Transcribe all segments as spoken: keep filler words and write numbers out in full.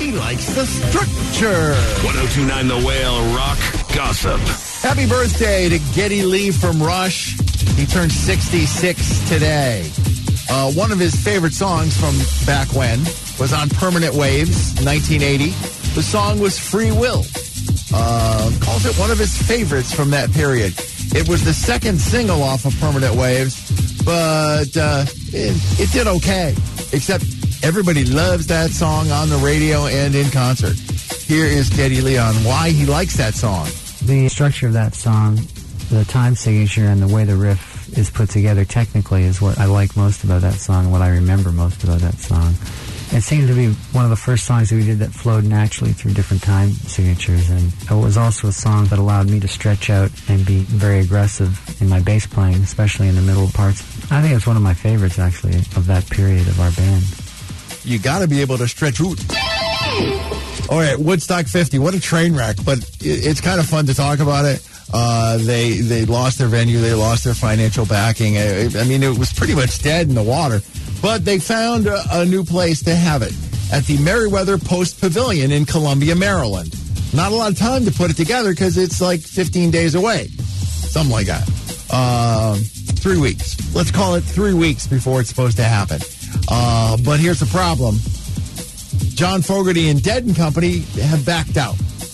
He likes the structure. ten twenty-nine The Whale Rock Gossip. Happy birthday to Geddy Lee from Rush. He turned sixty-six today. Uh, one of his favorite songs from back when was on Permanent Waves, nineteen eighty. The song was Free Will. Uh, calls it one of his favorites from that period. It was the second single off of Permanent Waves, but uh, it, it did okay, except everybody loves that song on the radio and in concert. Here is Geddy Lee on why he likes that song. The structure of that song, the time signature, and the way the riff is put together technically is what I like most about that song, what I remember most about that song. It seemed to be one of the first songs that we did that flowed naturally through different time signatures, and it was also a song that allowed me to stretch out and be very aggressive in my bass playing, especially in the middle parts. I think it's one of my favorites, actually, of that period of our band. You got to be able to stretch out. All right, Woodstock fifty, what a train wreck, but it's kind of fun to talk about it. Uh, they they lost their venue, they lost their financial backing. I, I mean, it was pretty much dead in the water. But they found a, a new place to have it at the Merriweather Post Pavilion in Columbia, Maryland. Not a lot of time to put it together because it's like fifteen days away. Something like that. Um, three weeks. Let's call it three weeks before it's supposed to happen. Uh, but here's the problem. John Fogerty and Dead and Company have backed out.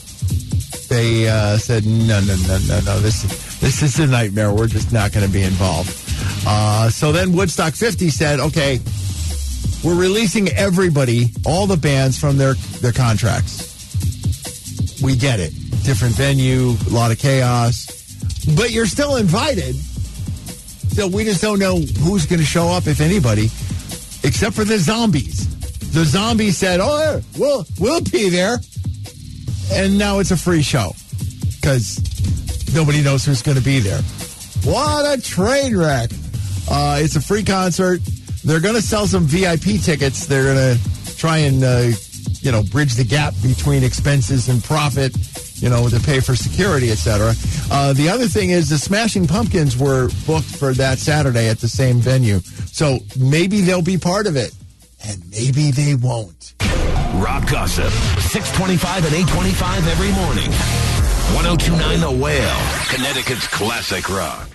They uh, said, no, no, no, no, no. This, this is a nightmare. We're just not going to be involved. Uh, so then Woodstock fifty said, okay, we're releasing everybody, all the bands from their, their contracts. We get it. Different venue, a lot of chaos. But you're still invited. So we just don't know who's going to show up, if anybody, except for the Zombies. The Zombies said, oh, we'll, we'll be there. And now it's a free show because nobody knows who's going to be there. What a train wreck. Uh, it's a free concert. They're going to sell some V I P tickets. They're going to try and, uh, you know, bridge the gap between expenses and profit, you know, to pay for security, et cetera. Uh, the other thing is the Smashing Pumpkins were booked for that Saturday at the same venue. So maybe they'll be part of it, and maybe they won't. Rock Gossip, six twenty-five and eight twenty-five every morning. ten twenty-nine The Whale, Connecticut's classic rock.